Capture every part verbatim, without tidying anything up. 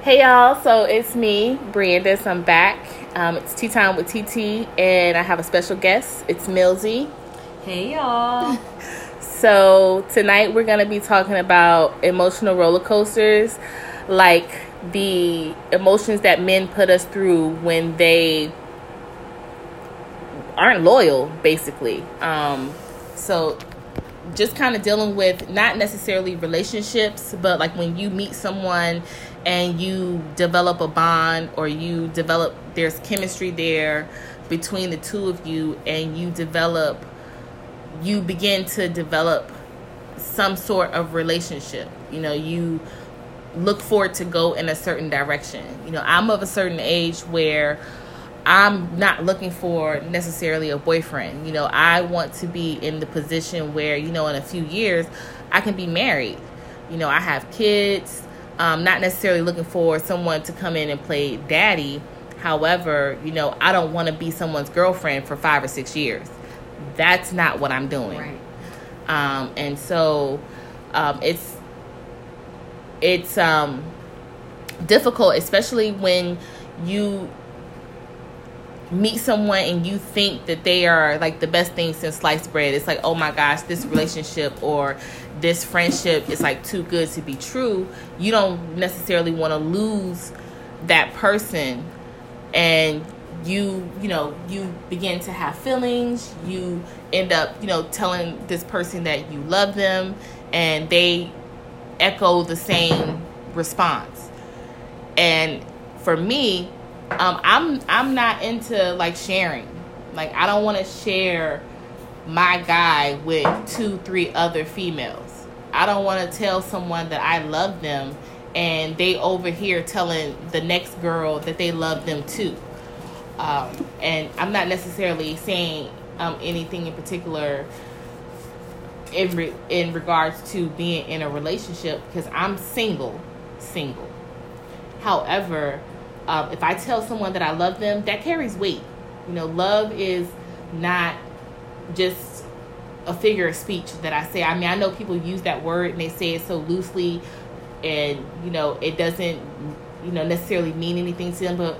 Hey y'all, so it's me, Briandis. I'm back. Um, it's Tea Time with T T, and I have a special guest. It's Millsy. Hey y'all. So tonight we're going to be talking about emotional roller coasters, like the emotions that men put us through when they aren't loyal, basically. Um, so just kind of dealing with not necessarily relationships, but like when you meet someone and you develop a bond, or you develop, there's chemistry there between the two of you, and you develop, you begin to develop some sort of relationship. You know, you look forward to go in a certain direction. You know, I'm of a certain age where I'm not looking for necessarily a boyfriend. You know, I want to be in the position where, you know, in a few years, I can be married. You know, I have kids. Um, not necessarily looking for someone to come in and play daddy. However, you know, I don't want to be someone's girlfriend for five or six years. That's not what I'm doing. Right. Um, and so um, it's it's um, difficult, especially when you meet someone and you think that they are like the best thing since sliced bread. It's like, oh my gosh, this relationship or this friendship is like too good to be true. You don't necessarily want to lose that person, and you you know you begin to have feelings. You end up you know telling this person that you love them, and they echo the same response. And for me, Um, I'm I'm not into like sharing. Like, I don't want to share my guy with two, three other females. I don't want to tell someone that I love them and they over here telling the next girl that they love them too. Um, and I'm not necessarily saying um, anything in particular in re- in regards to being in a relationship, because I'm single, single. However, Um, if I tell someone that I love them, that carries weight. You know, love is not just a figure of speech that I say. I mean, I know people use that word and they say it so loosely, and, you know, it doesn't, you know, necessarily mean anything to them. But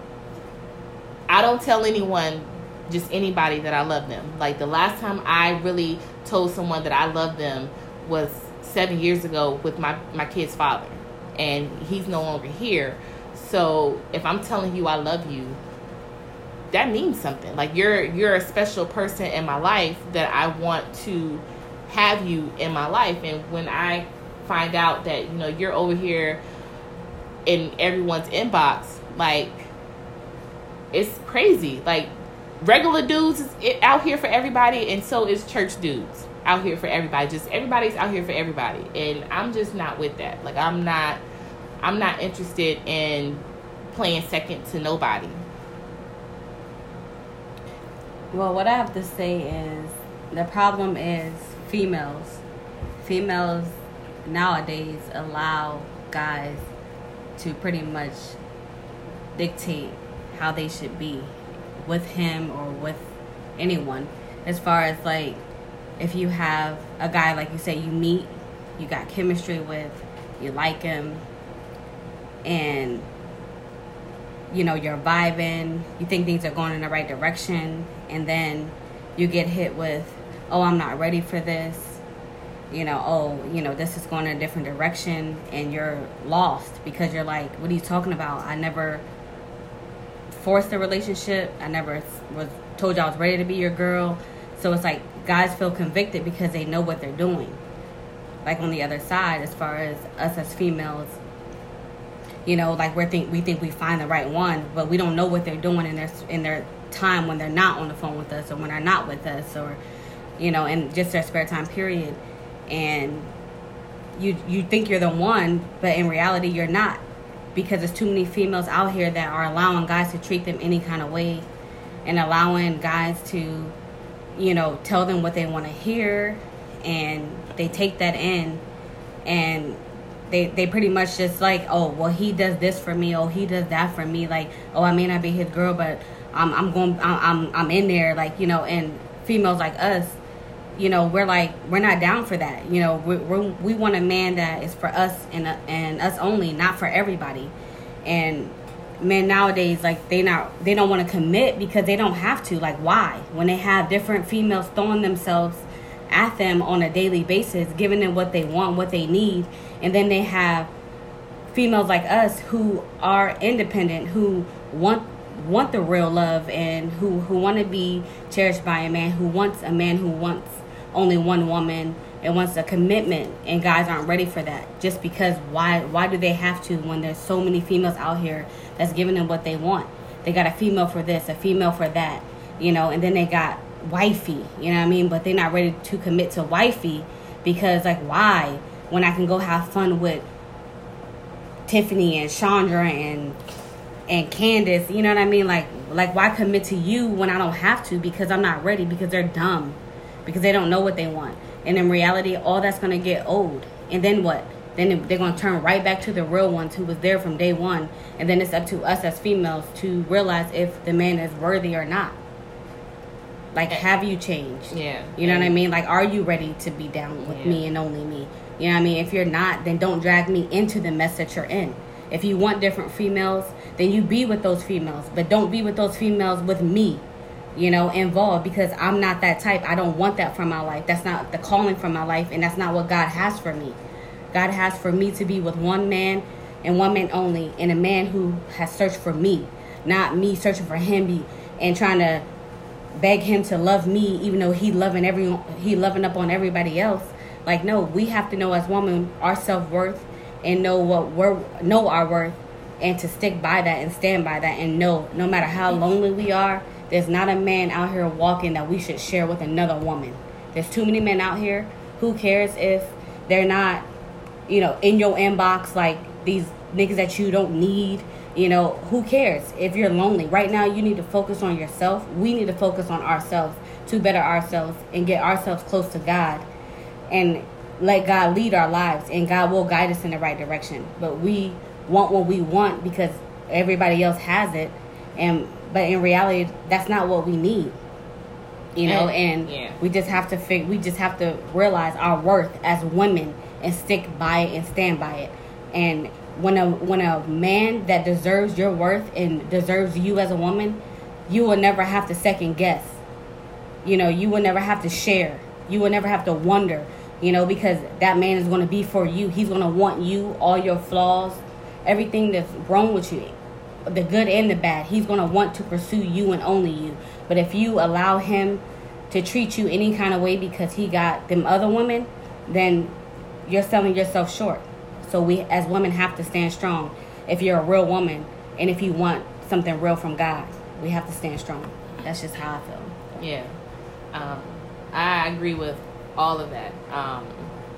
I don't tell anyone, just anybody, that I love them. Like, the last time I really told someone that I love them was seven years ago with my, my kid's father. And he's no longer here. So if I'm telling you I love you, that means something. Like, you're you're a special person in my life that I want to have you in my life. And when I find out that, you know, you're over here in everyone's inbox, like, it's crazy. Like, regular dudes is out here for everybody, and so is church dudes out here for everybody. Just everybody's out here for everybody. And I'm just not with that. Like, I'm not... I'm not interested in playing second to nobody. Well, what I have to say is the problem is females. Females nowadays allow guys to pretty much dictate how they should be with him or with anyone. As far as, like, if you have a guy, like you say, you meet, you got chemistry with, you like him, and, you know, you're vibing, you think things are going in the right direction, and then you get hit with, oh, I'm not ready for this, you know, oh, you know, this is going in a different direction, and you're lost because you're like, what are you talking about? I never forced a relationship. I never was told you I was ready to be your girl. So it's like guys feel convicted because they know what they're doing. Like, on the other side, as far as us as females, you know, like, we think we think we find the right one, but we don't know what they're doing in their in their time when they're not on the phone with us, or when they're not with us, or, you know, in just their spare time period. And you you think you're the one, but in reality you're not, because there's too many females out here that are allowing guys to treat them any kind of way, and allowing guys to, you know, tell them what they want to hear, and they take that in, and They they pretty much just like, oh, well, he does this for me. Oh, he does that for me. Like, oh, I may not be his girl, but I'm I'm going I'm I'm, I'm in there. Like, you know, and females like us, you know, we're like, we're not down for that. You know, we we we want a man that is for us and uh, and us only, not for everybody. And men nowadays, like, they not they don't want to commit because they don't have to. Like, why? When they have different females throwing themselves at them on a daily basis, giving them what they want, what they need, and then they have females like us who are independent, who want want the real love, and who who want to be cherished by a man, who wants a man who wants only one woman and wants a commitment, and guys aren't ready for that. Just because why why do they have to when there's so many females out here that's giving them what they want? They got a female for this, a female for that, you know, and then they got wifey, you know what I mean? But they're not ready to commit to wifey because, like, why? When I can go have fun with Tiffany and Chandra and and Candace, you know what I mean? Like, like why commit to you when I don't have to? Because I'm not ready. Because they're dumb. Because they don't know what they want. And in reality, all that's going to get old. And then what? Then they're going to turn right back to the real ones who was there from day one. And then it's up to us as females to realize if the man is worthy or not. Like, have you changed? Yeah. You know what I mean? Like, are you ready to be down with yeah. me and only me? You know what I mean? If you're not, then don't drag me into the mess that you're in. If you want different females, then you be with those females. But don't be with those females with me, you know, involved. Because I'm not that type. I don't want that from my life. That's not the calling from my life. And that's not what God has for me. God has for me to be with one man and one man only. And a man who has searched for me. Not me searching for him be, and trying to beg him to love me, even though he loving every he loving up on everybody else. Like, no, we have to know as women our self-worth and know what we're know our worth, and to stick by that and stand by that, and know no matter how lonely we are, there's not a man out here walking that we should share with another woman. There's too many men out here. Who cares if they're not, you know, in your inbox like these niggas that you don't need? You know, who cares if you're lonely? Right now, you need to focus on yourself. We need to focus on ourselves to better ourselves and get ourselves close to God, and let God lead our lives, and God will guide us in the right direction. But we want what we want because everybody else has it, and but in reality, that's not what we need. You know, and, and yeah. we just have to fig- we just have to realize our worth as women and stick by it and stand by it. And when a when a man that deserves your worth and deserves you as a woman, you will never have to second guess. You know, you will never have to share. You will never have to wonder. You know, because that man is going to be for you. He's going to want you, all your flaws, everything that's wrong with you, the good and the bad. He's going to want to pursue you and only you. But if you allow him to treat you any kind of way because he got them other women, then you're selling yourself short. So we as women have to stand strong. If you're a real woman and if you want something real from God, we have to stand strong. That's just how I feel. Yeah. Um, I agree with all of that. Um,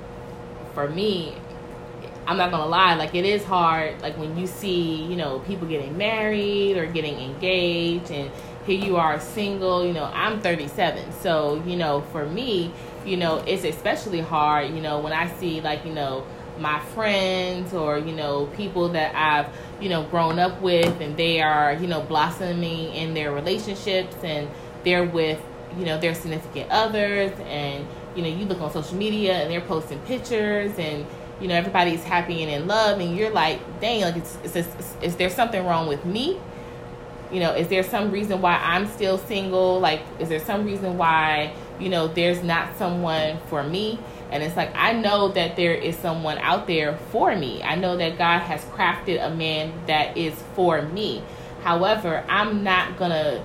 for me, I'm not gonna lie, like, it is hard, like, when you see, you know, people getting married or getting engaged, and here you are single. You know, I'm thirty-seven, so, you know, for me, you know, it's especially hard, you know, when I see, like, you know, my friends or, you know, people that I've, you know, grown up with, and they are, you know, blossoming in their relationships, and they're with, you know, their significant others, and, you know, you look on social media and they're posting pictures, and, you know, everybody's happy and in love, and you're like, dang, like, it's, it's, it's, is there something wrong with me? You know, is there some reason why I'm still single? Like, is there some reason why, you know, there's not someone for me? And it's like, I know that there is someone out there for me. I know that God has crafted a man that is for me. However, I'm not going to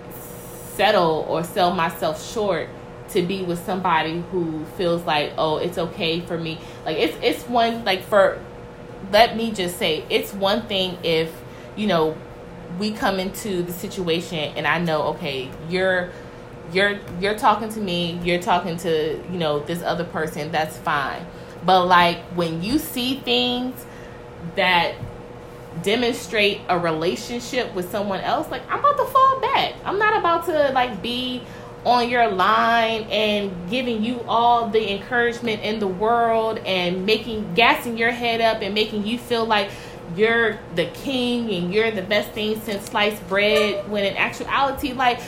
settle or sell myself short to be with somebody who feels like, oh, it's okay for me. Like, it's it's one, like, for, let me just say, it's one thing if, you know, we come into the situation and I know, okay, you're you're you're talking to me, you're talking to, you know, this other person, that's fine. But, like, when you see things that demonstrate a relationship with someone else, like, I'm about to fall back. I'm not about to, like, be on your line and giving you all the encouragement in the world and making, gassing your head up and making you feel like you're the king and you're the best thing since sliced bread, when in actuality, like,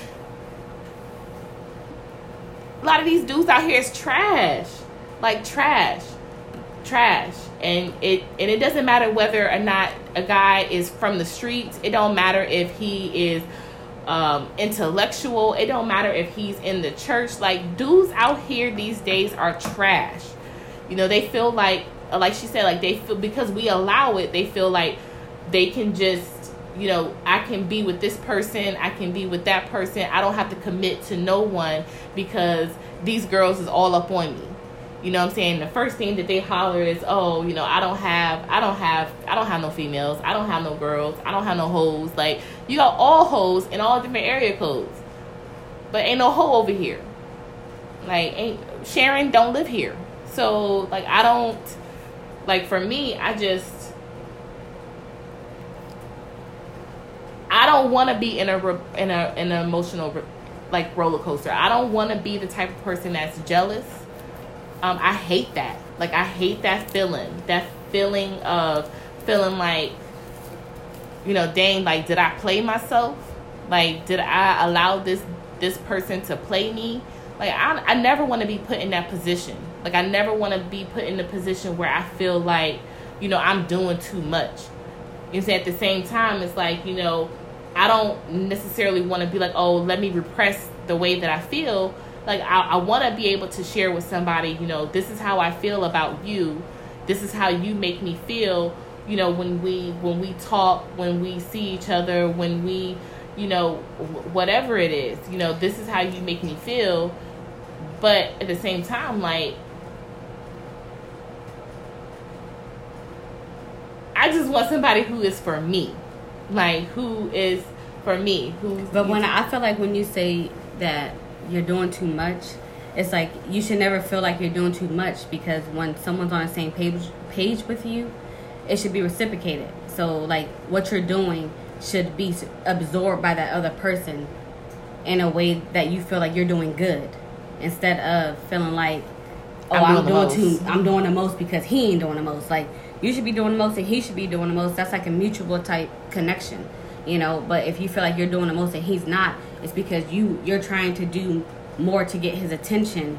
a lot of these dudes out here is trash. Like, trash. Trash. And it and it doesn't matter whether or not a guy is from the streets. It don't matter if he is um, intellectual. It don't matter if he's in the church. Like, dudes out here these days are trash. You know, they feel like, like she said, like they feel, because we allow it, they feel like they can just, you know, I can be with this person, I can be with that person. I don't have to commit to no one because these girls is all up on me. You know what I'm saying? The first thing that they holler is, oh, you know, I don't have, I don't have, I don't have no females. I don't have no girls. I don't have no hoes. Like, you got all hoes in all different area codes. But ain't no hoe over here. Like, ain't, Sharon don't live here. So, like, I don't, like, for me, I just, I don't want to be in a, in a, in an emotional, like, roller coaster. I don't want to be the type of person that's jealous. Um, I hate that. Like, I hate that feeling. That feeling of feeling like, you know, dang, like, did I play myself? Like, did I allow this this person to play me? Like, I, I never want to be put in that position. Like, I never want to be put in the position where I feel like, you know, I'm doing too much. You see, at the same time, it's like, you know, I don't necessarily want to be like, oh, let me repress the way that I feel. Like, I, I want to be able to share with somebody, you know, this is how I feel about you. This is how you make me feel, you know, when we when we talk, when we see each other, when we, you know, whatever it is. You know, this is how you make me feel. But at the same time, like, I just want somebody who is for me. Like, who is for me. Who's, but when I feel like when you say that you're doing too much, it's like you should never feel like you're doing too much, because when someone's on the same page page with you, it should be reciprocated. So, like, what you're doing should be absorbed by that other person in a way that you feel like you're doing good, instead of feeling like, oh, I'm, I'm doing, doing too I'm doing the most because he ain't doing the most. Like, you should be doing the most and he should be doing the most. That's like a mutual type connection, you know. But if you feel like you're doing the most and he's not, it's because you, you're trying to do more to get his attention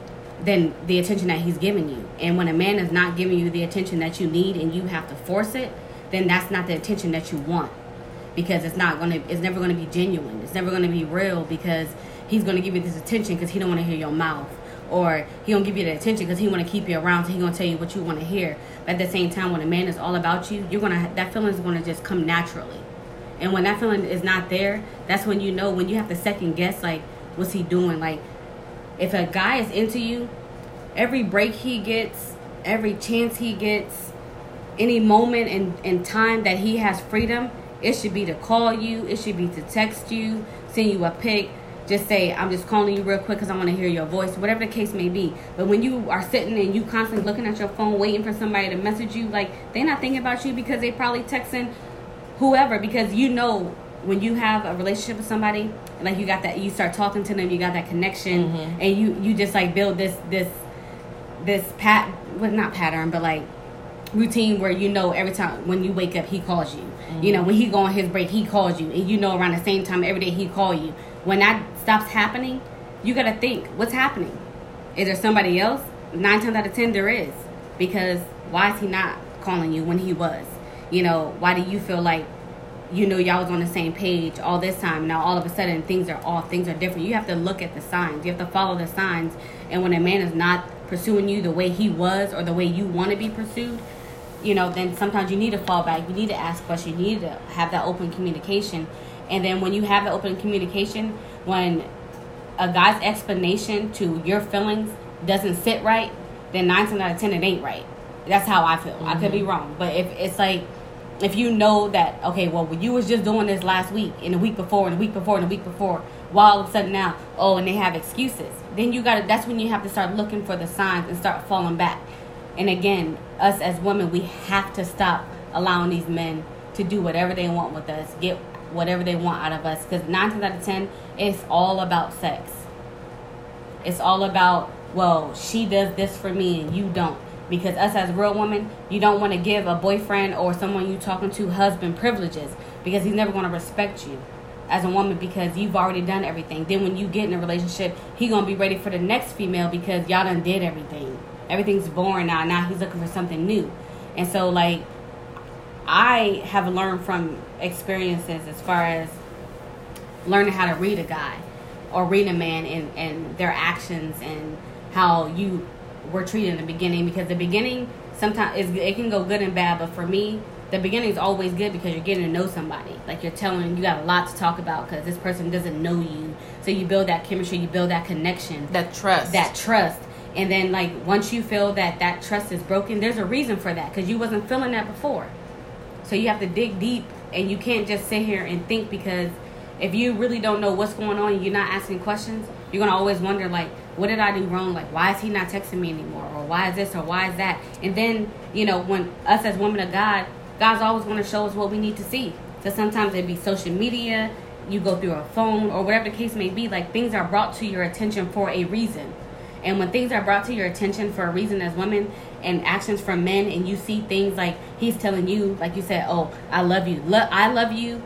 than the attention that he's giving you. And when a man is not giving you the attention that you need and you have to force it, then that's not the attention that you want. Because it's not going to, it's never going to be genuine. It's never going to be real, because he's going to give you this attention because he don't want to hear your mouth. Or he don't give you the attention because he want to keep you around, so he going to tell you what you want to hear. But at the same time, when a man is all about you, you're going to, that feeling is going to just come naturally. And when that feeling is not there, that's when you know, when you have to second guess, like, what's he doing? Like, if a guy is into you, every break he gets, every chance he gets, any moment in, in time that he has freedom, it should be to call you, it should be to text you, send you a pic, just say, I'm just calling you real quick because I want to hear your voice, whatever the case may be. But when you are sitting and you constantly looking at your phone, waiting for somebody to message you, like, they're not thinking about you because they probably texting whoever, because you know when you have a relationship with somebody, like, you got that, you start talking to them, you got that connection, mm-hmm. and you you just like build this this this pat well not pattern but like routine where, you know, every time when you wake up he calls you, mm-hmm. you know, when he go on his break he calls you, and you know around the same time every day he call you. When that stops happening, you gotta think, what's happening? Is there somebody else? Nine times out of ten there is, because why is he not calling you when he was? You know, why do you feel like, you know, y'all was on the same page all this time, now all of a sudden things are off, things are different? You have to look at the signs. You have to follow the signs. And when a man is not pursuing you the way he was or the way you want to be pursued, you know, then sometimes you need to fall back. You need to ask questions. You need to have that open communication. And then when you have that open communication, when a guy's explanation to your feelings doesn't sit right, then nine times out of ten it ain't right. That's how I feel. Mm-hmm. I could be wrong. But if it's like, if you know that, okay, well, you was just doing this last week, and the week before, and the week before, and the week before, while all of a sudden now, oh, and they have excuses, then you got to, that's when you have to start looking for the signs and start falling back. And again, us as women, we have to stop allowing these men to do whatever they want with us, get whatever they want out of us, because nine times out of ten, it's all about sex. It's all about, well, she does this for me and you don't. Because us as real women, you don't want to give a boyfriend or someone you talking to husband privileges, because he's never going to respect you as a woman, because you've already done everything. Then when you get in a relationship, he going to be ready for the next female because y'all done did everything. Everything's boring now. Now he's looking for something new. And so, like, I have learned from experiences as far as learning how to read a guy or read a man and, and their actions and how you were treated in the beginning. Because the beginning, sometimes it's, it can go good and bad. But for me, the beginning is always good because you're getting to know somebody. Like, you're telling, you got a lot to talk about because this person doesn't know you. So you build that chemistry, you build that connection. That trust. That trust. And then, like, once you feel that that trust is broken, there's a reason for that because you wasn't feeling that before. So you have to dig deep, and you can't just sit here and think, because if you really don't know what's going on and you're not asking questions, you're going to always wonder, like, what did I do wrong? Like, why is he not texting me anymore? Or why is this or why is that? And then, you know, when us as women of God, God's always going to show us what we need to see. So sometimes it'd be social media, you go through a phone, or whatever the case may be. Like, things are brought to your attention for a reason. And when things are brought to your attention for a reason as women, and actions from men, and you see things like he's telling you, like you said, oh, I love you. Lo- I love you.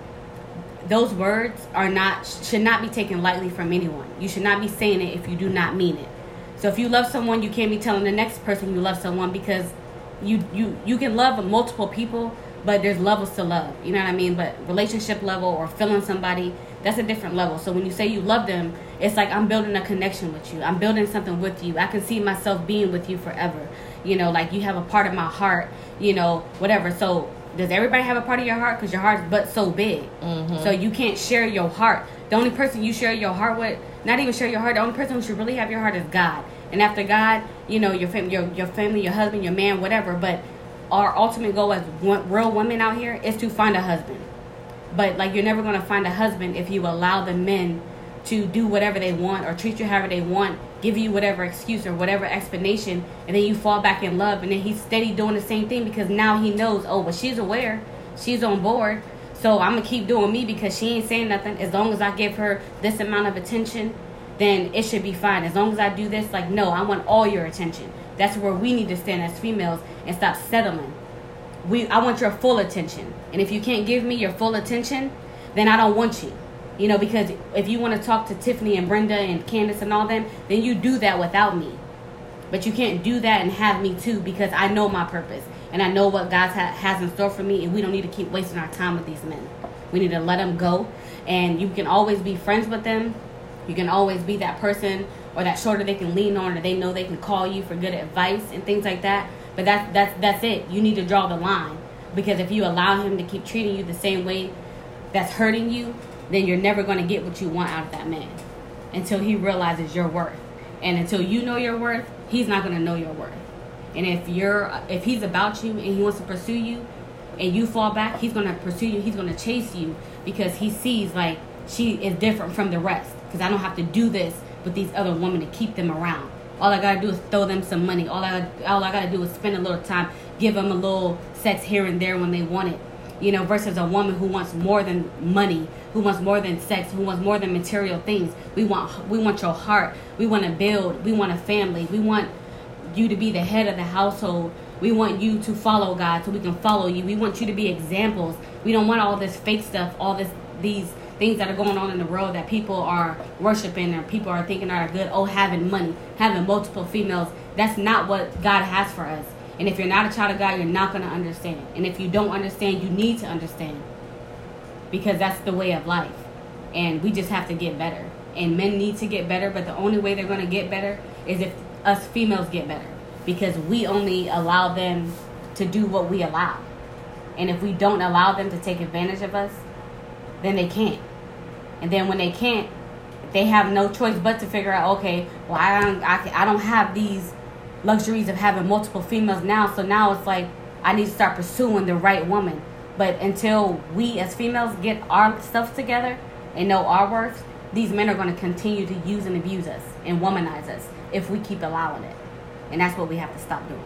Those words are not, should not be taken lightly from anyone. You should not be saying it if you do not mean it. So if you love someone, you can't be telling the next person you love someone, because you, you, you can love multiple people, but there's levels to love. You know what I mean? But relationship level or feeling somebody, that's a different level. So when you say you love them, it's like, I'm building a connection with you. I'm building something with you. I can see myself being with you forever. You know, like, you have a part of my heart, you know, whatever. So does everybody have a part of your heart? Because your heart's but so big. Mm-hmm. So you can't share your heart. The only person you share your heart with, not even share your heart, the only person who should really have your heart is God. And after God, you know, your family, your, your family, your husband, your man, whatever. But our ultimate goal as one, real women out here is to find a husband. But, like, you're never going to find a husband if you allow the men to do whatever they want or treat you however they want, give you whatever excuse or whatever explanation, and then you fall back in love, and then he's steady doing the same thing because now he knows, oh, but she's aware, she's on board, so I'm going to keep doing me because she ain't saying nothing. As long as I give her this amount of attention, then it should be fine. As long as I do this, like, no, I want all your attention. That's where we need to stand as females and stop settling. We, I want your full attention. And if you can't give me your full attention, then I don't want you. You know, because if you want to talk to Tiffany and Brenda and Candace and all them, then you do that without me. But you can't do that and have me too, because I know my purpose. And I know what God ha- has in store for me. And we don't need to keep wasting our time with these men. We need to let them go. And you can always be friends with them. You can always be that person or that shoulder they can lean on, or they know they can call you for good advice and things like that. But that's, that's, that's it. You need to draw the line. Because if you allow him to keep treating you the same way that's hurting you, then you're never going to get what you want out of that man until he realizes your worth. And until you know your worth, he's not going to know your worth. And if you're, if he's about you and he wants to pursue you and you fall back, he's going to pursue you. He's going to chase you because he sees, like, she is different from the rest. Because I don't have to do this with these other women to keep them around. All I got to do is throw them some money. All I, all I got to do is spend a little time, give them a little sex here and there when they want it. You know, versus a woman who wants more than money, who wants more than sex, who wants more than material things. We want we want your heart. We want to build. We want a family. We want you to be the head of the household. We want you to follow God so we can follow you. We want you to be examples. We don't want all this fake stuff, all this these things that are going on in the world that people are worshiping or people are thinking are good. Oh, having money, having multiple females. That's not what God has for us. And if you're not a child of God, you're not going to understand. And if you don't understand, you need to understand. Because that's the way of life. And we just have to get better. And men need to get better, but the only way they're going to get better is if us females get better. Because we only allow them to do what we allow. And if we don't allow them to take advantage of us, then they can't. And then when they can't, they have no choice but to figure out, okay, well, I don't, I, I don't have these luxuries of having multiple females now, so now it's like I need to start pursuing the right woman. But until we as females get our stuff together and know our worth, these men are going to continue to use and abuse us and womanize us if we keep allowing it. And that's what we have to stop doing.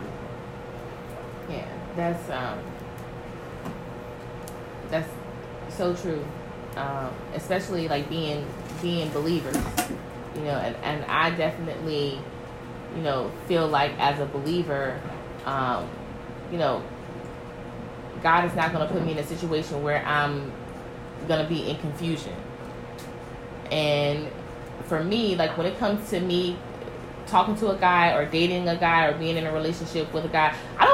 Yeah, that's um that's so true. Um, especially like being being believers, you know, and, and I definitely, you know, feel like as a believer, um, you know, God is not going to put me in a situation where I'm going to be in confusion. And for me, like when it comes to me talking to a guy or dating a guy or being in a relationship with a guy, I don't,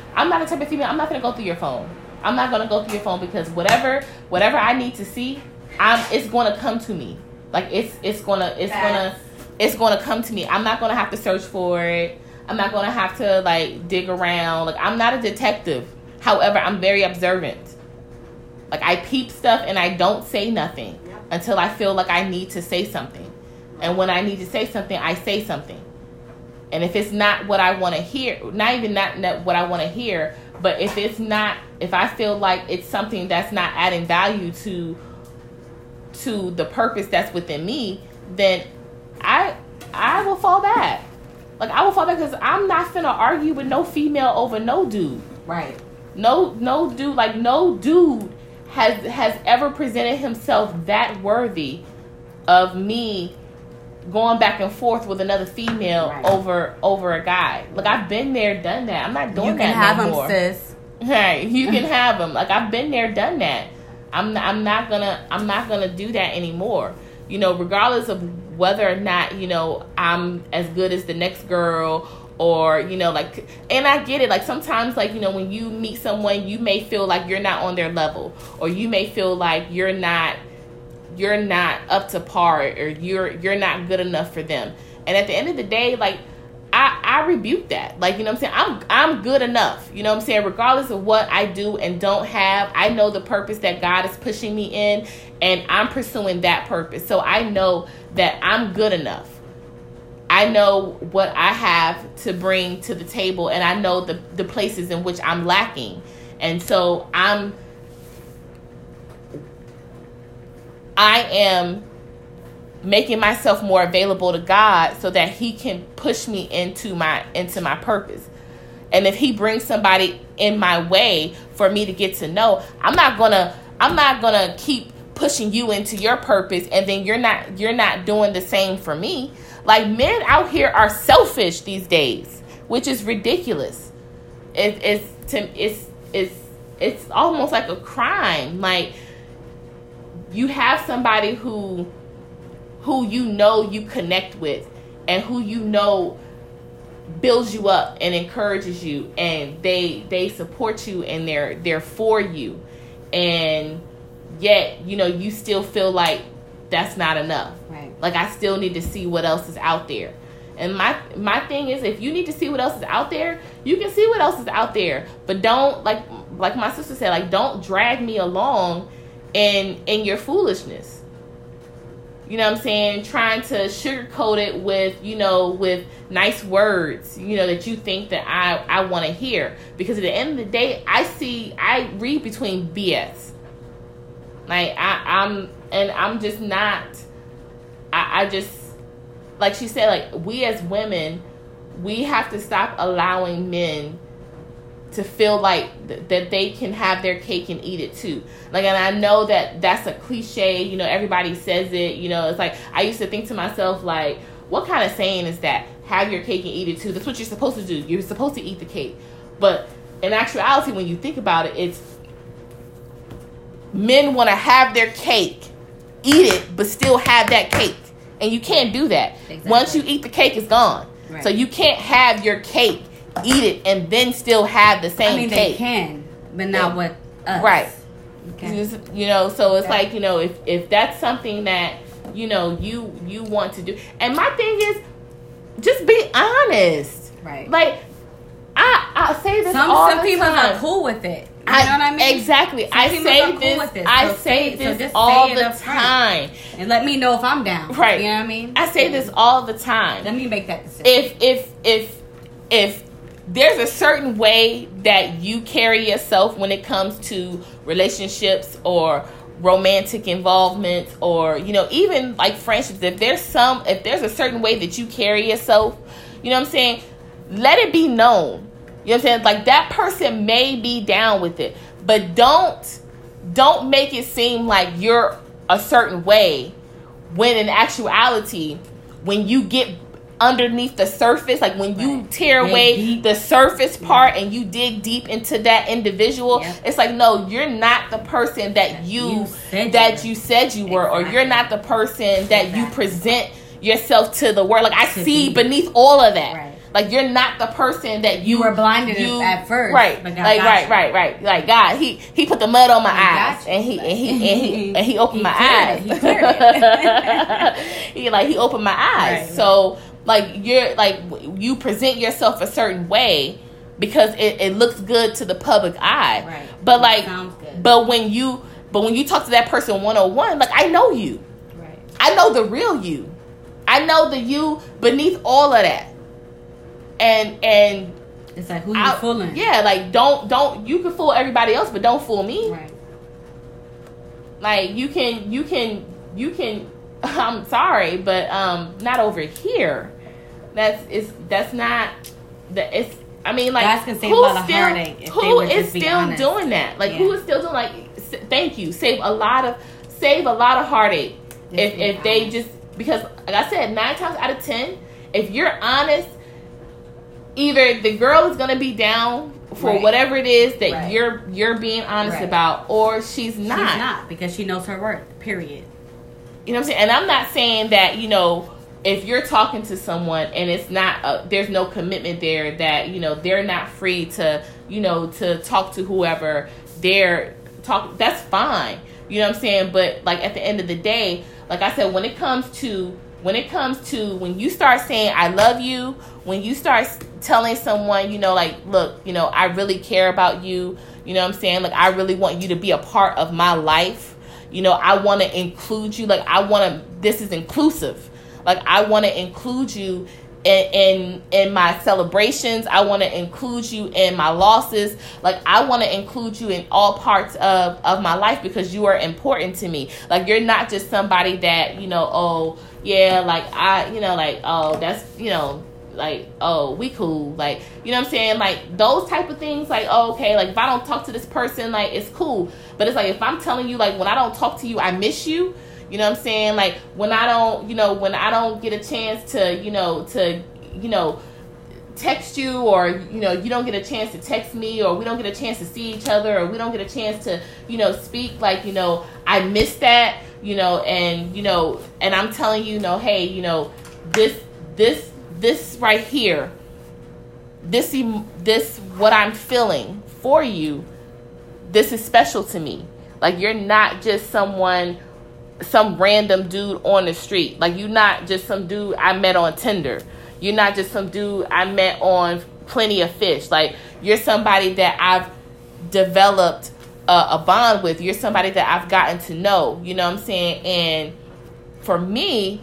I'm not the type of female, I'm not going to go through your phone. I'm not going to go through your phone because whatever whatever I need to see, I'm it's going to come to me. Like it's it's going to it's going to it's going to come to me. I'm not going to have to search for it. I'm not going to have to like dig around. Like I'm not a detective. However, I'm very observant. Like I peep stuff and I don't say nothing until I feel like I need to say something. And when I need to say something, I say something. And if it's not what I want to hear, not even not, not what I want to hear, but if it's not, if I feel like it's something that's not adding value to to the purpose that's within me, then I I will fall back. Like I will fall back because I'm not finna argue with no female over no dude. Right. No no dude like no dude has has ever presented himself that worthy of me going back and forth with another female right. over over a guy. Like I've been there, done that. I'm not doing that You can have no him, more. sis. Right, you can have him. Like I've been there, done that. I'm not, I'm not gonna I'm not gonna do that anymore. You know, regardless of whether or not you know I'm as good as the next girl or you know like. And I get it. Like sometimes, like you know, when you meet someone, you may feel like you're not on their level, or you may feel like you're not. You're not up to par or you're you're not good enough for them. And at the end of the day, like I, I rebuke that. Like, you know what I'm saying? I'm I'm good enough. You know what I'm saying? Regardless of what I do and don't have, I know the purpose that God is pushing me in and I'm pursuing that purpose. So I know that I'm good enough. I know what I have to bring to the table and I know the, the places in which I'm lacking. And so I'm I am making myself more available to God so that he can push me into my into my purpose. And if he brings somebody in my way for me to get to know, I'm not gonna I'm not gonna keep pushing you into your purpose and then you're not you're not doing the same for me. Like men out here are selfish these days, which is ridiculous. It, it's to it's it's it's almost like a crime. Like you have somebody who who you know you connect with and who you know builds you up and encourages you and they they support you and they're they're for you, and yet you know you still feel like that's not enough. Right. Like I still need to see what else is out there. And my my thing is, if you need to see what else is out there, you can see what else is out there, but don't like like my sister said, like don't drag me along in in your foolishness. You know what I'm saying? Trying to sugarcoat it with, you know, with nice words, you know, that you think that I, I want to hear. Because at the end of the day, I see, I read between B S. Like, I, I'm, and I'm just not, I, I just, like she said, like, we as women, we have to stop allowing men to feel like th- that they can have their cake and eat it too. Like, and I know that that's a cliche, you know, everybody says it, you know, it's like, I used to think to myself, like, what kind of saying is that? Have your cake and eat it too. That's what you're supposed to do. You're supposed to eat the cake. But in actuality, when you think about it, it's men want to have their cake, eat it, but still have that cake. And you can't do that. Exactly. Once you eat the cake, it's gone. Right. So you can't have your cake, eat it, and then still have the same I mean, cake. they can, but not with us. Right. Okay. You know, so it's Okay. like, you know, if, if that's something that, you know, you you want to do. And my thing is, just be honest. Right. Like, I, I say this some, all some the people time. are cool with it. You I, know what I mean? Exactly. Some I people say are cool this. with it, I so say say- this so just all say it the up front. time. And let me know if I'm down. Right. You know what I mean? I say this all the time. Let me make that decision. If if if if there's a certain way that you carry yourself when it comes to relationships or romantic involvement, or you know, even like friendships, if there's some if there's a certain way that you carry yourself, you know what I'm saying, let it be known. You know what I'm saying? Like, that person may be down with it, but don't don't make it seem like you're a certain way when in actuality, when you get underneath the surface, like when you Right. tear Dig away deep. the surface part and you dig deep into that individual, Yep. it's like, no, you're not the person that you, You said you that were. you said you were, or you're Exactly. not the person that you Exactly. present yourself to the world. Like, I To see be. beneath all of that. Right. Like, you're not the person that you, you were blinded you, at first, right? But God like, got right, you. right, right. Like, God, he he put the mud on my He eyes, got you. and he and he and he and he opened He my cleared eyes. it. He cleared it. he like he opened my eyes. Right, so like you're like you present yourself a certain way because it, it looks good to the public eye. Right. But It like, sounds good. but when you but when you talk to that person one on one, like I know you. Right. I know the real you. I know the you beneath all of that. And and It's like, who you I, fooling? yeah, like don't don't you can fool everybody else, but don't fool me. Right. Like you can you can you can I'm sorry, but um not over here. That's it's that's not the it's I mean like Guys can save who's a lot of still, heartache if who they would is just be still honest. doing that? Like Yeah. who is still doing like s- thank you. Save a lot of save a lot of heartache Just if be if they honest. just because like I said, nine times out of ten, if you're honest, either the girl is gonna be down for Right. whatever it is that Right. you're you're being honest Right. about, or she's not. She's not, because she knows her worth. Period. You know what I'm saying? And I'm not saying that, you know, if you're talking to someone and it's not, a, there's no commitment there, that, you know, they're not free to, you know, to talk to whoever they're talk. That's fine. You know what I'm saying? But like at the end of the day, like I said, when it comes to, when it comes to, when you start saying, I love you, when you start telling someone, you know, like, look, you know, I really care about you. You know what I'm saying? Like, I really want you to be a part of my life. You know, I want to include you. Like, I want to, this is inclusive. Like, I want to include you in, in, in my celebrations. I want to include you in my losses. Like, I want to include you in all parts of, of my life because you are important to me. Like, you're not just somebody that, you know, oh, yeah, like, I, you know, like, oh, that's, you know, like, oh, we cool. Like, you know what I'm saying? Like, those type of things, like, oh, okay, like, if I don't talk to this person, like, it's cool. But it's like, if I'm telling you, like, when I don't talk to you, I miss you. You know what I'm saying? Like, when I don't, you know, when I don't get a chance to, you know, to, you know, text you, or, you know, you don't get a chance to text me, or we don't get a chance to see each other, or we don't get a chance to, you know, speak, like, you know, I miss that, you know, and, you know, and I'm telling you, you know, hey, you know, this, this, this right here, this, em- this, what I'm feeling for you, this is special to me. Like, you're not just someone, some random dude on the street. Like, you're not just some dude I met on Tinder. You're not just some dude I met on Plenty of Fish. Like, you're somebody that I've developed a, a bond with. You're somebody that I've gotten to know. You know what I'm saying? And for me,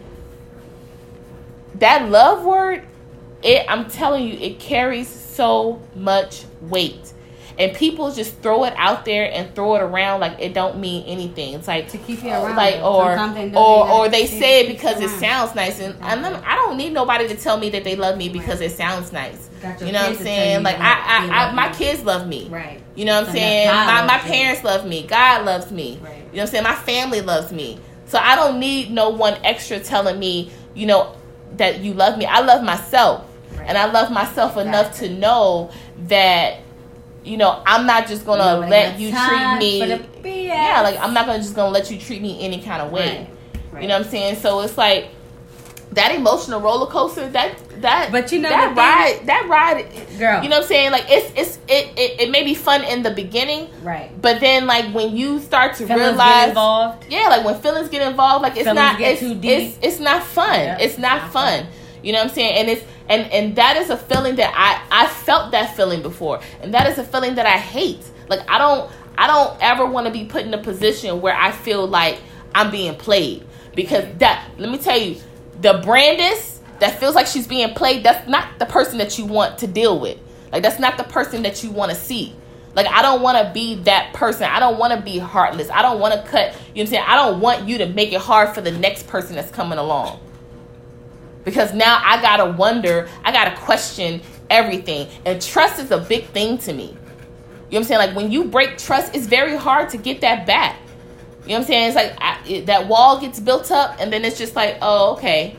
that love word, it, I'm telling you, it carries so much weight. And people just throw it out there and throw it around like it don't mean anything. It's like To keep you around. like or Sometimes they don't or even or they see say it it keep because you it around. sounds nice, and I'm not, I don't need nobody to tell me that they love me because it sounds nice. Got your You know what I'm kids to tell saying? you Like they I, love- they I, I love my you. kids love me. Right. You know what I'm So saying? God My my loves you. parents love me. God loves me. Right. You know what I'm saying? My family loves me. So I don't need no one extra telling me, you know, that you love me. I love myself. Right. And I love myself enough Exactly. to know that, you know, I'm not just gonna You know, let like, you time treat for me. the B S. Yeah, like I'm not gonna just gonna let you treat me any kind of way. Right. Right. You know what I'm saying? So it's like that emotional roller coaster. That that But you know that the thing- ride. That ride, Girl. You know what I'm saying? Like it's it's it, it it may be fun in the beginning, Right. but then like when you start to Feelings realize, get involved. yeah, like when feelings get involved, like it's Feelings not get it's, too deep. it's it's not fun. Yeah, it's not, not fun. fun. You know what I'm saying? And it's and and that is a feeling that I I felt that feeling before, and that is a feeling that I hate. Like I don't I don't ever want to be put in a position where I feel like I'm being played, because that, let me tell you, the Brandis that feels like she's being played, that's not the person that you want to deal with. Like that's not the person that you want to see. Like I don't want to be that person. I don't want to be heartless. I don't want to cut, you know what I'm saying? I don't want you to make it hard for the next person that's coming along. Because now I got to wonder, I got to question everything. And trust is a big thing to me. You know what I'm saying? Like when you break trust, it's very hard to get that back. You know what I'm saying? It's like I, it, that wall gets built up, and then it's just like, oh, okay.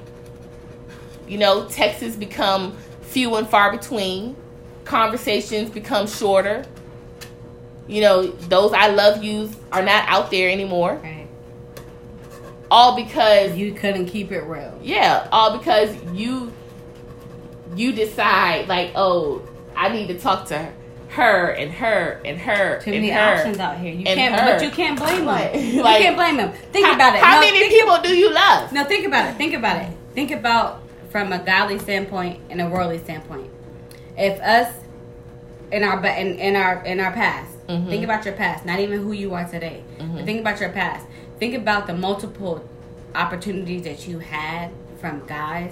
You know, texts become few and far between. Conversations become shorter. You know, those I love yous are not out there anymore. Right. All because You couldn't keep it real. yeah, all because you you decide like, oh, I need to talk to her. Her and her and her Too and many her options out here. You and can't, her. but you can't blame them. Like, you like, can't blame them. Think how, about it. How no, many think, people do you love? No, think about it. Think about it. Think about from a godly standpoint and a worldly standpoint. If us in our in, in our in our past, mm-hmm. think about your past. Not even who you are today, mm-hmm. but think about your past. Think about the multiple opportunities that you had from guys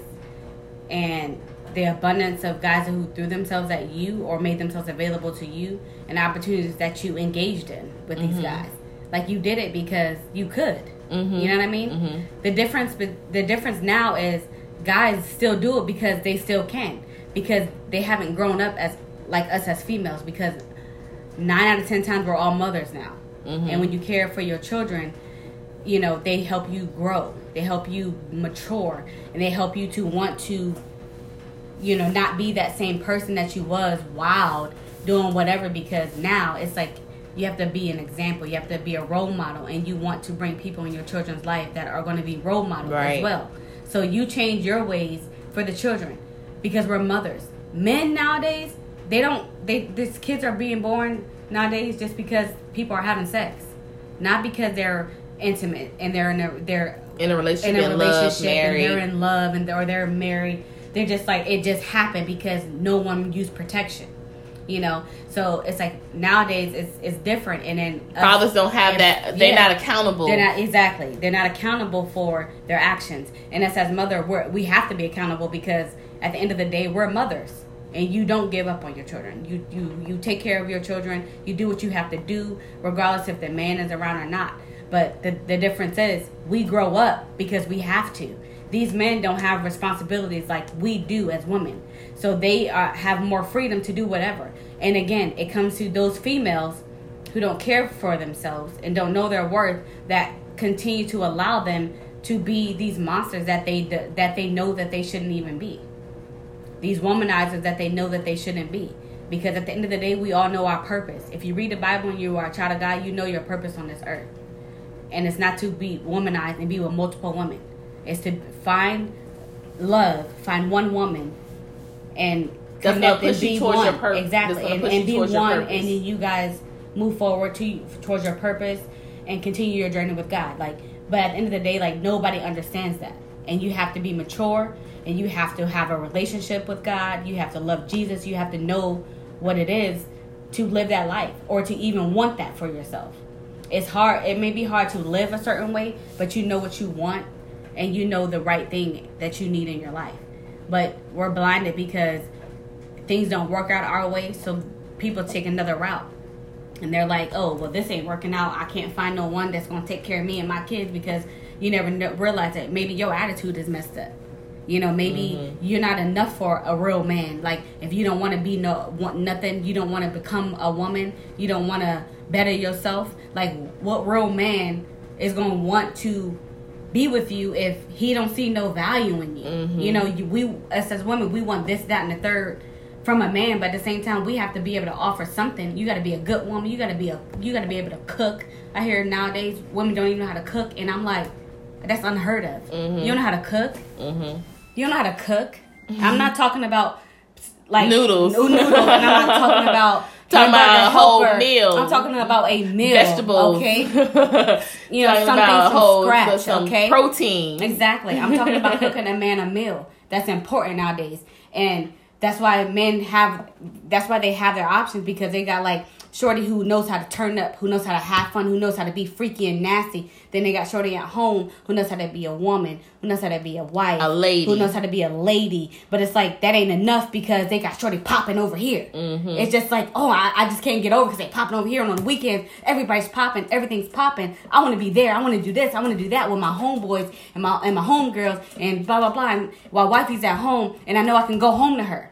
and the abundance of guys who threw themselves at you or made themselves available to you, and opportunities that you engaged in with mm-hmm. these guys. Like you did it because you could. Mm-hmm. You know what I mean? Mm-hmm. The difference, the difference now is guys still do it because they still can, because they haven't grown up as like us as females. Because nine out of ten times we're all mothers now, mm-hmm. and when you care for your children, you know they help you grow, they help you mature, and they help you to want to, you know, not be that same person that you was wild doing whatever, because now it's like you have to be an example, you have to be a role model, and you want to bring people in your children's life that are going to be role models right. as well. So you change your ways for the children, because we're mothers. Men nowadays, they don't, they, these kids are being born nowadays just because people are having sex, not because they're intimate and they're in a, they're in a relationship, in a relationship love, married. and they're in love, and they're, or they're married. They're just like, it just happened because no one used protection, you know. So it's like nowadays it's it's different, and then us, fathers don't have if, that. They're yeah, not accountable. They're not exactly. They're not accountable for their actions, and us as mother, we're, we have to be accountable, because at the end of the day, we're mothers, and you don't give up on your children. You you you take care of your children. You do what you have to do, regardless if the man is around or not. But the the difference is we grow up because we have to. These men don't have responsibilities like we do as women. So they are, have more freedom to do whatever. And again, it comes to those females who don't care for themselves and don't know their worth, that continue to allow them to be these monsters that they that they know that they shouldn't even be. These womanizers that they know that they shouldn't be. Because at the end of the day, we all know our purpose. If you read the Bible and you are a child of God, you know your purpose on this earth. And it's not to be womanized and be with multiple women. It's to find love, find one woman, and connect and be one. Your pur- exactly, and, and be one, and then you guys move forward to towards your purpose and continue your journey with God. Like, but at the end of the day, like, nobody understands that, and you have to be mature, and you have to have a relationship with God. You have to love Jesus. You have to know what it is to live that life, or to even want that for yourself. It's hard. It may be hard to live a certain way, but you know what you want. And you know the right thing that you need in your life. But we're blinded because things don't work out our way. So people take another route. And they're like, oh, well, this ain't working out. I can't find no one that's going to take care of me and my kids, because you never know, realize that maybe your attitude is messed up. You know, maybe mm-hmm. you're not enough for a real man. Like, if you don't want to be no want nothing, you don't want to become a woman, you don't want to better yourself. Like, what real man is going to want to be with you if he don't see no value in you? Mm-hmm. You know, you, we us as women, we want this, that, and the third from a man, but at the same time, we have to be able to offer something. You got to be a good woman. You got to be a you got to be able to cook. I hear nowadays women don't even know how to cook, and I'm like, that's unheard of. Mm-hmm. You don't know how to cook. Mm-hmm. You don't know how to cook. Mm-hmm. I'm not talking about like noodles, noodles, and I'm not talking about. Talking about a whole helper. meal. I'm talking about a meal. Vegetables. Okay. You know, something from whole, scratch. Some okay. Protein. Exactly. I'm talking about cooking a man a meal. That's important nowadays. And that's why men have, that's why they have their options, because they got like shorty who knows how to turn up, who knows how to have fun, who knows how to be freaky and nasty. Then they got shorty at home who knows how to be a woman, who knows how to be a wife, a lady, who knows how to be a lady. But it's like, that ain't enough because they got shorty popping over here. Mm-hmm. It's just like, oh, I, I just can't get over because they popping over here. And on the weekends, everybody's popping, everything's popping. I want to be there. I want to do this. I want to do that with my homeboys and my and my homegirls and blah blah blah. And while wifey's at home, and I know I can go home to her.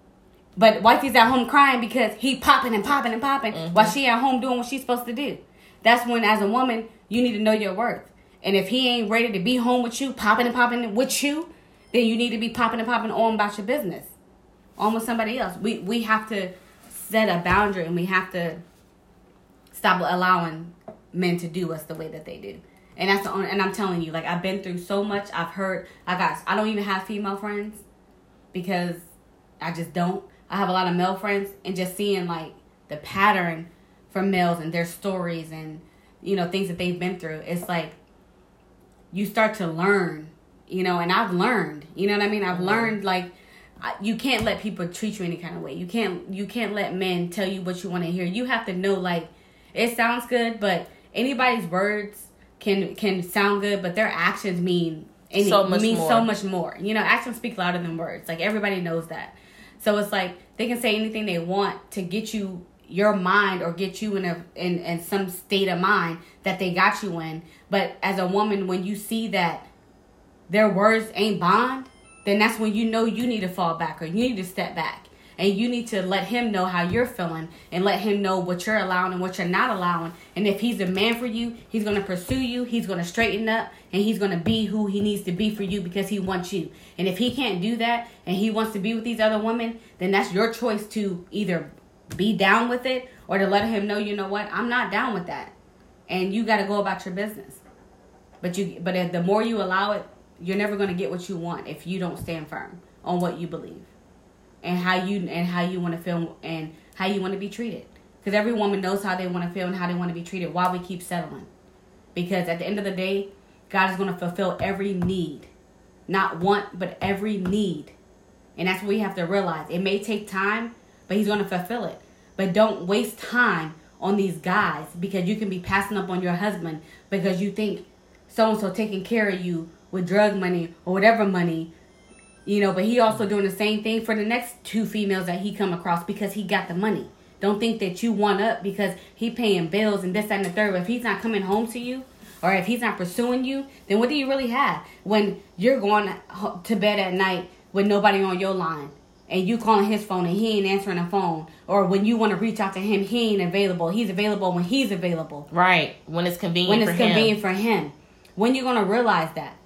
But wifey's at home crying because he popping and popping and popping mm-hmm. while she at home doing what she's supposed to do. That's when, as a woman, you need to know your worth. And if he ain't ready to be home with you, popping and popping with you, then you need to be popping and popping on about your business, on with somebody else. We we have to set a boundary, and we have to stop allowing men to do us the way that they do. And that's the only, and I'm telling you, like, I've been through so much. I've heard, I got, I don't even have female friends because I just don't. I have a lot of male friends, and just seeing like the pattern from males and their stories and, you know, things that they've been through. It's like you start to learn, you know, and I've learned, you know what I mean? I've mm-hmm. learned like you can't let people treat you any kind of way. You can't you can't let men tell you what you want to hear. You have to know, like, it sounds good, but anybody's words can can sound good, but their actions mean any, so much mean more. so much more. You know, actions speak louder than words. Like, everybody knows that. So it's like they can say anything they want to get you your mind or get you in a in, in some state of mind that they got you in. But as a woman, when you see that their words ain't bond, then that's when you know you need to fall back or you need to step back. And you need to let him know how you're feeling and let him know what you're allowing and what you're not allowing. And if he's a man for you, he's going to pursue you. He's going to straighten up and he's going to be who he needs to be for you because he wants you. And if he can't do that and he wants to be with these other women, then that's your choice to either be down with it or to let him know, you know what, I'm not down with that. And you got to go about your business. But you, but if the more you allow it, you're never going to get what you want if you don't stand firm on what you believe. And how you and how you want to feel and how you want to be treated. Because every woman knows how they want to feel and how they want to be treated. Why we keep settling. Because at the end of the day, God is going to fulfill every need. Not want, but every need. And that's what we have to realize. It may take time, but he's going to fulfill it. But don't waste time on these guys. Because you can be passing up on your husband. Because you think so-and-so taking care of you with drug money or whatever money. You know, but he also doing the same thing for the next two females that he come across because he got the money. Don't think that you one up because he paying bills and this, that, and the third. But if he's not coming home to you or if he's not pursuing you, then what do you really have when you're going to bed at night with nobody on your line and you calling his phone and he ain't answering the phone? Or when you want to reach out to him, he ain't available. He's available when he's available. Right. When it's convenient when for him. When it's convenient for him. When you going to realize that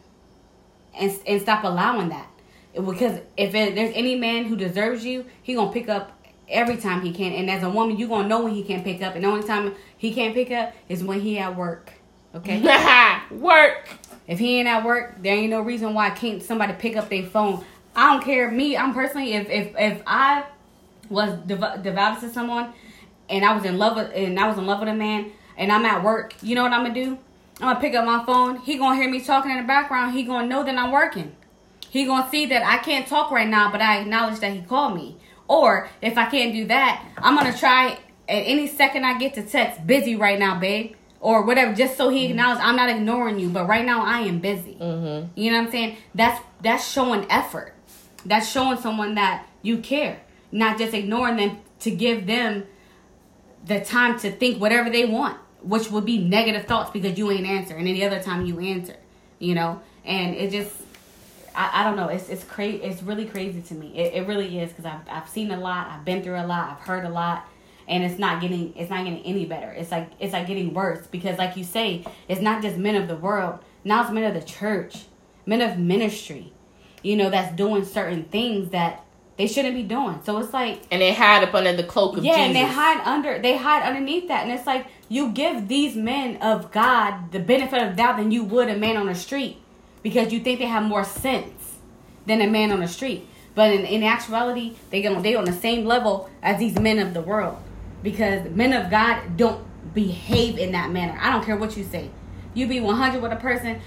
and and stop allowing that. Because if it, there's any man who deserves you, he going to pick up every time he can. And as a woman, you going to know when he can't pick up. And the only time he can't pick up is when he at work. Okay? Work. If he ain't at work, there ain't no reason why can't somebody pick up their phone. I don't care. Me, I'm personally, if if, if I was dev- devoted to someone and I was in love with, and I was in love with a man and I'm at work, you know what I'm going to do? I'm going to pick up my phone. He going to hear me talking in the background. He going to know that I'm working. He gonna see that I can't talk right now, but I acknowledge that he called me. Or if I can't do that, I'm gonna try at any second I get to text, busy right now, babe, or whatever, just so he acknowledges I'm not ignoring you, but right now I am busy. Mm-hmm. You know what I'm saying? That's that's showing effort. That's showing someone that you care, not just ignoring them to give them the time to think whatever they want, which would be negative thoughts because you ain't answer, and any other time you answer, you know, and it just. I, I don't know. It's it's crazy. It's really crazy to me. It, it really is because I've I've seen a lot. I've been through a lot. I've heard a lot, and it's not getting it's not getting any better. It's like it's like getting worse because, like you say, it's not just men of the world. Now it's men of the church, men of ministry. You know, that's doing certain things that they shouldn't be doing. So it's like, and they hide up under the cloak of yeah, Jesus. and they hide under they hide underneath that, and it's like you give these men of God the benefit of the doubt than you would a man on the street. Because you think they have more sense than a man on the street. But in, in actuality, they go, they on the same level as these men of the world. Because men of God don't behave in that manner. I don't care what you say. You be one hundred with a person.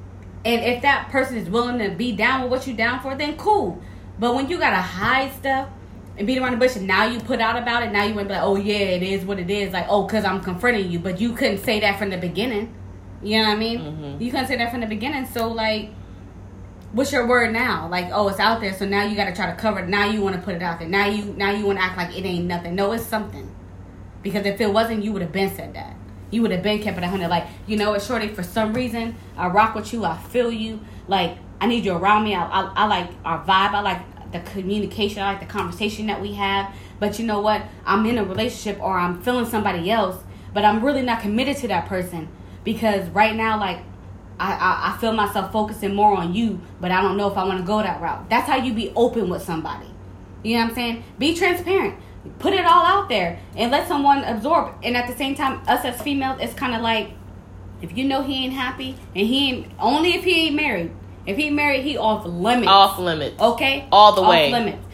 And if that person is willing to be down with what you down for, then cool. But when you got to hide stuff and beat around the bush and now you put out about it, now you want to be like, oh yeah, it is what it is. Like, oh, because I'm confronting you. But you couldn't say that from the beginning. You know what I mean? Mm-hmm. You couldn't say that from the beginning. So, like, what's your word now? Like, oh, it's out there. So now you got to try to cover it. Now you want to put it out there. Now you now you want to act like it ain't nothing. No, it's something. Because if it wasn't, you would have been said that. You would have been kept it one hundred. Like, you know what, shorty, for some reason, I rock with you. I feel you. Like, I need you around me. I, I, I like our vibe. I like the communication. I like the conversation that we have. But you know what? I'm in a relationship or I'm feeling somebody else. But I'm really not committed to that person. Because right now, like, I, I, I feel myself focusing more on you, but I don't know if I want to go that route. That's how you be open with somebody. You know what I'm saying? Be transparent. Put it all out there and let someone absorb. And at the same time, us as females, it's kind of like, if you know he ain't happy, and he ain't, only if he ain't married. If he married, he off limits. Off limits. Okay? All the off way. Off limits.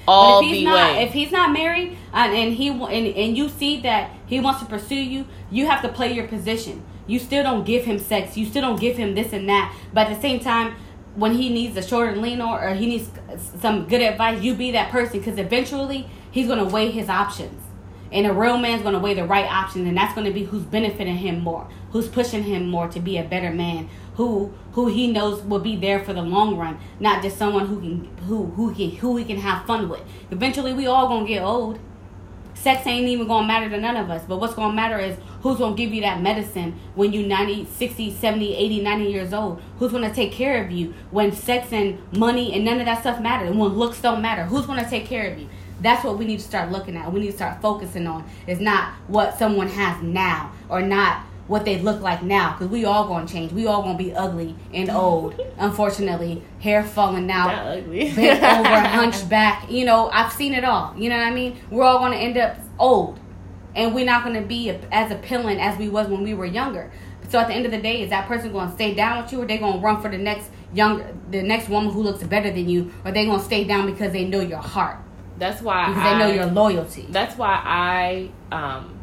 all but if he's the not, way. If he's not married and, and he and, and you see that he wants to pursue you, you have to play your position. You still don't give him sex. You still don't give him this and that. But at the same time, when he needs a shoulder to lean on or he needs some good advice, you be that person, because eventually he's going to weigh his options. And a real man's going to weigh the right option, and that's going to be who's benefiting him more, who's pushing him more to be a better man, who who he knows will be there for the long run, not just someone who can who who can who he can have fun with. Eventually, we all going to get old. Sex ain't even going to matter to none of us, but what's going to matter is who's going to give you that medicine when you're ninety, sixty, seventy, eighty, ninety years old. Who's going to take care of you when sex and money and none of that stuff matters, and when looks don't matter. Who's going to take care of you? That's what we need to start looking at. We need to start focusing on. Is not what someone has now or not what they look like now, because we all going to change. We all going to be ugly and old. Unfortunately, hair falling out, Not ugly. bent over, hunchback. You know, I've seen it all. You know what I mean? We're all going to end up old, and we're not going to be as appealing as we was when we were younger. So at the end of the day, is that person going to stay down with you, or they going to run for the next younger, the next woman who looks better than you, or they going to stay down because they know your heart? That's why because I, they know your loyalty. That's why I um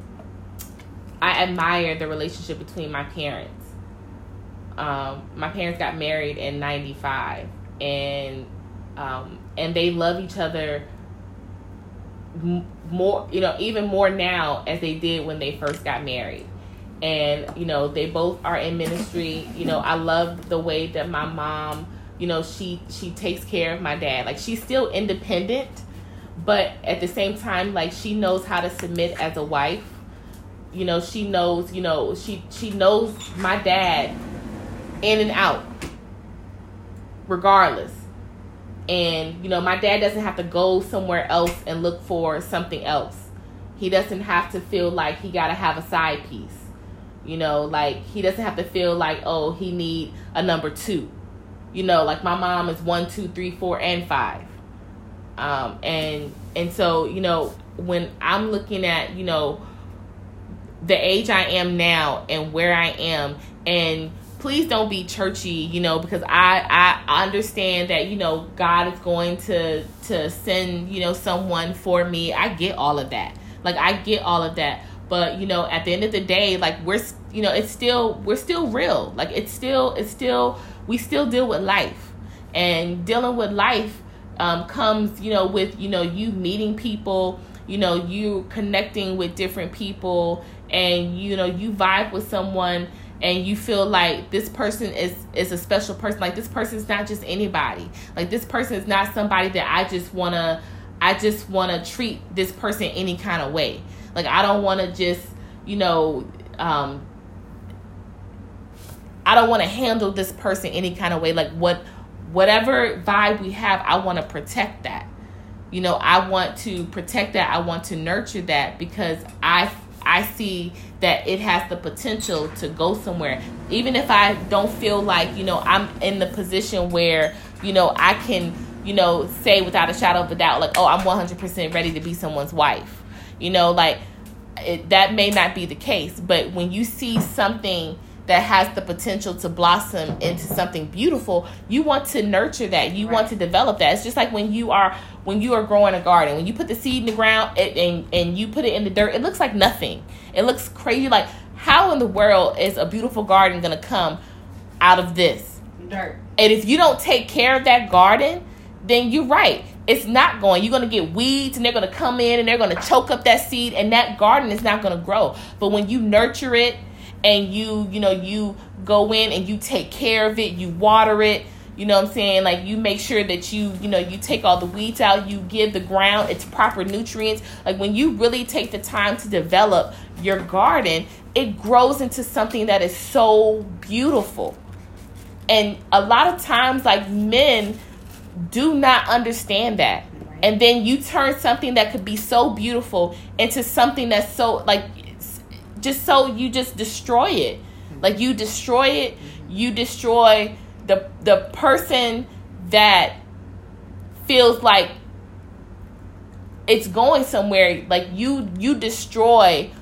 I admire the relationship between my parents. Um, my parents got married in ninety-five, and um, and they love each other m- more, you know, even more now as they did when they first got married. And you know, they both are in ministry. You know, I love the way that my mom, you know, she she takes care of my dad. Like, she's still independent, but at the same time, like, she knows how to submit as a wife. You know, she knows, you know, she, she knows my dad in and out, regardless. And, you know, my dad doesn't have to go somewhere else and look for something else. He doesn't have to feel like he got to have a side piece. You know, like, he doesn't have to feel like, oh, he need a number two. You know, like, my mom is one, two, three, four, and five. Um, and, and so, you know, when I'm looking at, you know, the age I am now and where I am, and please don't be churchy, you know, because I, I understand that, you know, God is going to, to send, you know, someone for me. I get all of that. Like, I get all of that. But, you know, at the end of the day, like, we're, you know, it's still, we're still real. Like, it's still, it's still, we still deal with life. And dealing with life um, comes, you know, with, you know, you meeting people, you know, you connecting with different people, and, you know, you vibe with someone and you feel like this person is, is a special person. Like, this person is not just anybody. Like, this person is not somebody that I just want to, I just want to treat this person any kind of way. Like, I don't want to just, you know, um, I don't want to handle this person any kind of way. Like, what, whatever vibe we have, I want to protect that. You know, I want to protect that. I want to nurture that, because I I see that it has the potential to go somewhere. Even if I don't feel like, you know, I'm in the position where, you know, I can, you know, say without a shadow of a doubt, like, oh, I'm one hundred percent ready to be someone's wife. You know, like, it, that may not be the case. But when you see something that has the potential to blossom into something beautiful, you want to nurture that. You right. want to develop that. It's just like when you are when you are growing a garden. When you put the seed in the ground it, and, and you put it in the dirt, it looks like nothing. It looks crazy. Like, how in the world is a beautiful garden going to come out of this? Dirt. And if you don't take care of that garden, then you're right. It's not going. You're going to get weeds, and they're going to come in, and they're going to choke up that seed, and that garden is not going to grow. But when you nurture it, and you, you know, you go in and you take care of it, you water it, you know what I'm saying? Like, you make sure that you, you know, you take all the weeds out, you give the ground its proper nutrients. Like, when you really take the time to develop your garden, it grows into something that is so beautiful. And a lot of times, like, men do not understand that. And then you turn something that could be so beautiful into something that's so, like, just so you just destroy it. Like, you destroy it. You destroy the the person that feels like it's going somewhere. Like, you you destroy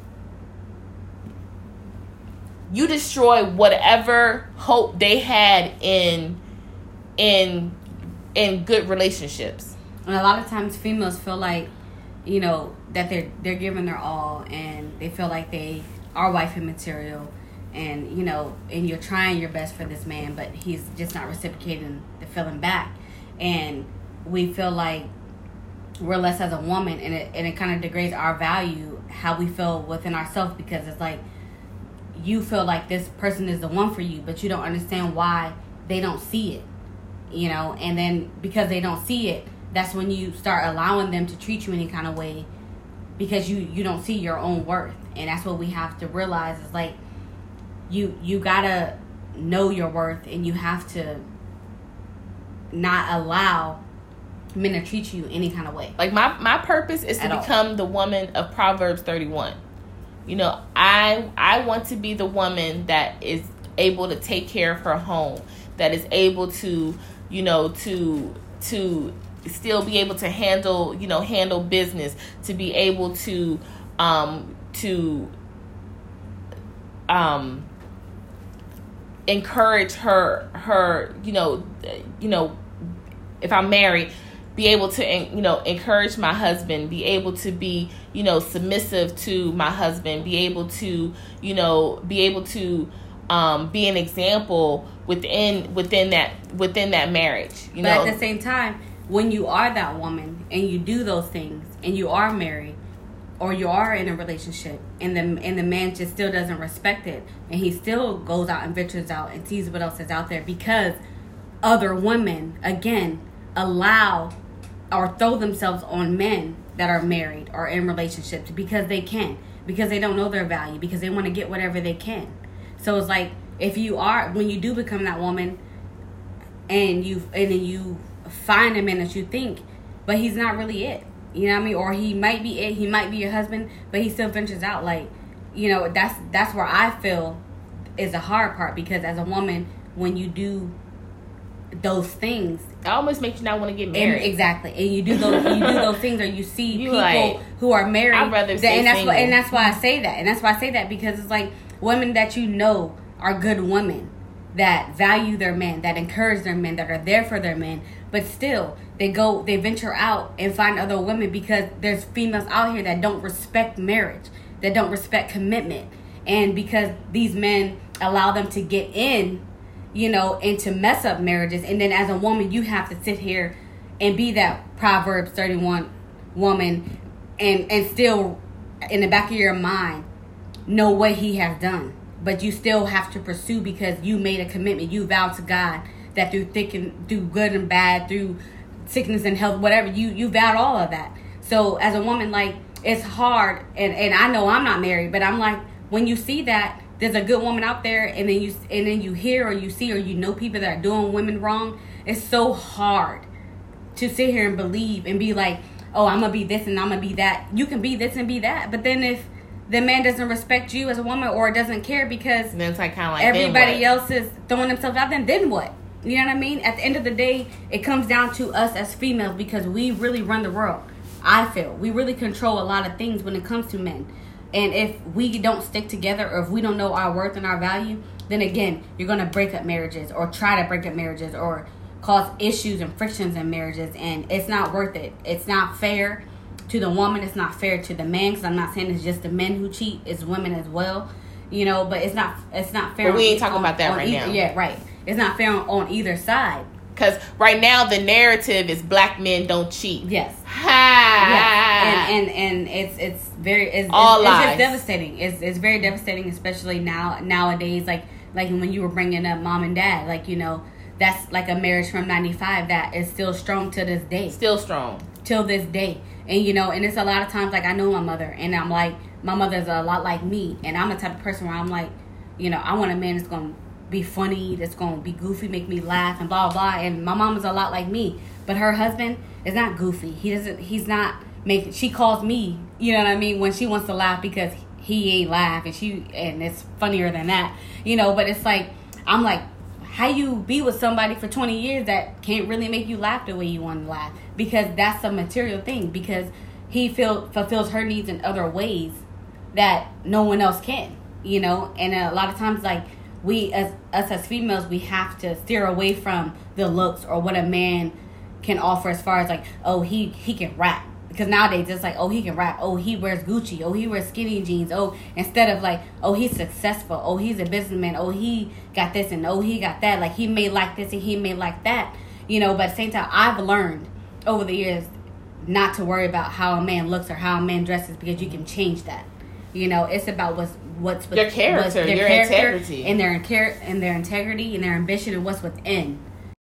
you destroy whatever hope they had in in in good relationships. And a lot of times females feel like, you know, that they're they're giving their all, and they feel like they are wifey material, and you know, and you're trying your best for this man, but he's just not reciprocating the feeling back, and we feel like we're less as a woman, and it and it kind of degrades our value, how we feel within ourselves, because it's like you feel like this person is the one for you, but you don't understand why they don't see it, you know, and then because they don't see it, that's when you start allowing them to treat you any kind of way, because you, you don't see your own worth. And that's what we have to realize is like, you you gotta know your worth, and you have to not allow men to treat you any kind of way. Like my, my purpose is to At become all. the woman of Proverbs thirty-one. You know, I I want to be the woman that is able to take care of her home, that is able to, you know, to to still be able to handle, you know, handle business, to be able to um to um encourage her her, you know, you know, if I'm married, be able to, you know, encourage my husband, be able to be, you know, submissive to my husband, be able to, you know, be able to um, be an example within within that within that marriage. You but know, at the same time, when you are that woman and you do those things, and you are married, or you are in a relationship, and the and the man just still doesn't respect it, and he still goes out and ventures out and sees what else is out there, because other women again allow or throw themselves on men that are married or in relationships because they can, because they don't know their value, because they want to get whatever they can. So it's like, if you are, when you do become that woman, and you and then you find a man that you think, but he's not really it, you know what I mean, or he might be it, he might be your husband, but he still ventures out, like, you know, that's that's where I feel is the hard part, because as a woman, when you do those things, it almost makes you not want to get married. And, exactly, and you do those you do those things, or you see you people like, who are married. I'd rather that, stay and that's single. why, and that's why I say that, and that's why I say that because it's like women that you know are good women, that value their men, that encourage their men, that are there for their men, but still they go they venture out and find other women, because there's females out here that don't respect marriage, that don't respect commitment, and because these men allow them to get in, you know, and to mess up marriages. And then as a woman, you have to sit here and be that Proverbs thirty-one woman, and and still in the back of your mind know what he has done, but you still have to pursue, because you made a commitment. You vowed to God that through thick and through good and bad, through sickness and health, whatever, you you vowed all of that. So as a woman, like, it's hard, and and I know I'm not married, but I'm like, when you see that there's a good woman out there, and then you and then you hear or you see or you know people that are doing women wrong, it's so hard to sit here and believe and be like, oh, I'm gonna be this and I'm gonna be that. You can be this and be that, but then if the man doesn't respect you as a woman, or doesn't care because then it's like kind of like everybody else is throwing themselves out there, then what? You know what I mean? At the end of the day, it comes down to us as females, because we really run the world. I feel we really control a lot of things when it comes to men. And if we don't stick together, or if we don't know our worth and our value, then again, you're going to break up marriages, or try to break up marriages, or cause issues and frictions in marriages. And it's not worth it. It's not fair to the woman. It's not fair to the man, because I'm not saying it's just the men who cheat. It's women as well. You know, but it's not it's not fair. But we on, ain't talking on, about that right either, now. Yeah, right. It's not fair on, on either side. Because right now the narrative is black men don't cheat. Yes. Ha. Yes. And, and and it's it's very it's, all it's, lies. It's just devastating. It's it's very devastating, especially now nowadays. Like like when you were bringing up mom and dad, like, you know, that's like a marriage from ninety-five that is still strong to this day. Still strong till this day. And you know, and it's a lot of times, like, I know my mother, and I'm like, my mother's a lot like me, and I'm the type of person where I'm like, you know, I want a man that's gonna be funny, that's gonna be goofy, make me laugh, and blah blah. And my mom is a lot like me, but her husband is not goofy. He doesn't. He's not making. She calls me, you know what I mean, when she wants to laugh, because he ain't laugh, and she and it's funnier than that, you know. But it's like, I'm like, how you be with somebody for twenty years that can't really make you laugh the way you want to laugh? Because that's a material thing. Because he feel fulfills her needs in other ways that no one else can, you know. And a lot of times, like, we as us as females, we have to steer away from the looks or what a man can offer as far as like, oh, he he can rap. Because nowadays it's like, oh, he can rap. Oh, he wears Gucci. Oh, he wears skinny jeans. Oh, instead of like, oh, he's successful. Oh, he's a businessman. Oh, he got this and oh, he got that. Like, he may like this and he may like that. You know, but at the same time, I've learned over the years not to worry about how a man looks or how a man dresses, because you can change that. You know, it's about what's what's your character, what's their your character integrity, and their and their integrity and their ambition and what's within.